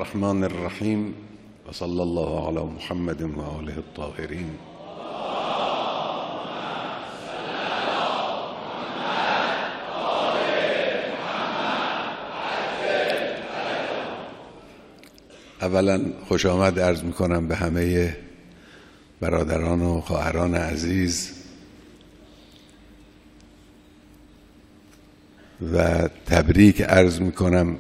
الرحمن الرحیم و صلی الله علی محمد و آله الطاهرین. اولا خوش آمد عرض میکنم به همه برادران و خواهران عزیز و تبریک عرض میکنم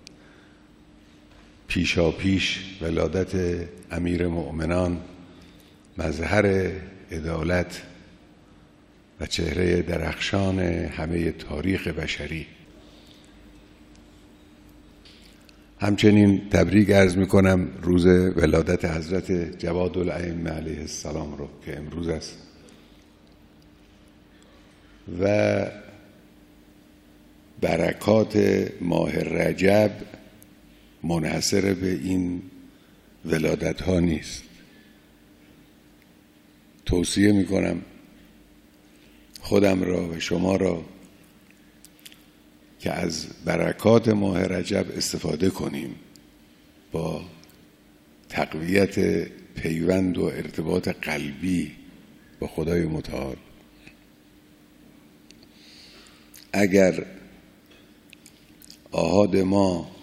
پیشاپیش ولادت امیر مؤمنان، مظهر عدالت و چهره درخشان همه تاریخ بشری. همچنین تبریک عرض میکنم روز ولادت حضرت جواد الائمه علیه السلام رو که امروز است و برکات ماه رجب منحصر به این ولادت ها نیست. توصیه میکنم خودم را و شما را که از برکات ماه رجب استفاده کنیم با تقویت پیوند و ارتباط قلبی با خدای متعال. اگر آحاد ما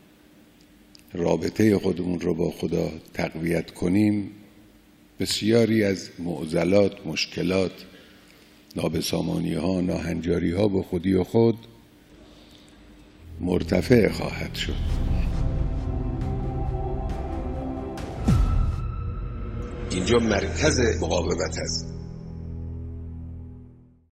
رابطه خودمون رو با خدا تقویت کنیم، بسیاری از معضلات، مشکلات، نابسامانی ها، ناهنجاری ها با خودی و خود مرتفع خواهد شد. اینجا مرکز مقاومت است.